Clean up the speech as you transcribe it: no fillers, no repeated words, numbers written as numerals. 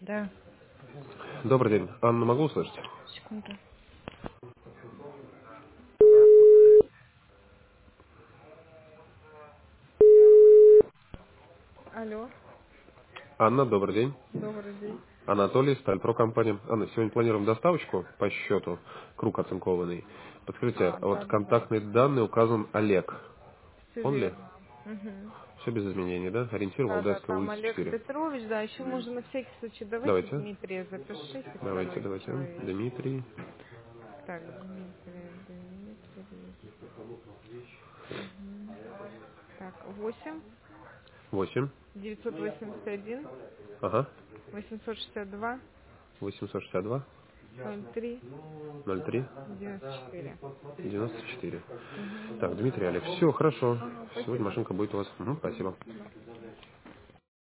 Да, Добрый день. Анну могу услышать? секунду. Алло, Анна, добрый день. добрый день. Анатолий, Стальпро компания. Анна, сегодня планируем доставочку по счету, круг оцинкованный. Подскажите, А, а вот да. контактные данные указан Олег. Все Он ли? верно. Угу. Все без изменений, да? Ориентир Да, Валдайская там улица Олег 4. Петрович, да, еще можно на всякий случай, давайте Давайте. Дмитрия запишите, Давайте, второй давайте. человек. Дмитрий. Так, Дмитрий. Угу. Так, 8 8. 981 Ага. 862 862. 03 03. 94. 94. Угу. Так, Дмитрий Олег. Все, хорошо. Ага, Сегодня спасибо. машинка будет у вас. Мгм, спасибо. Да.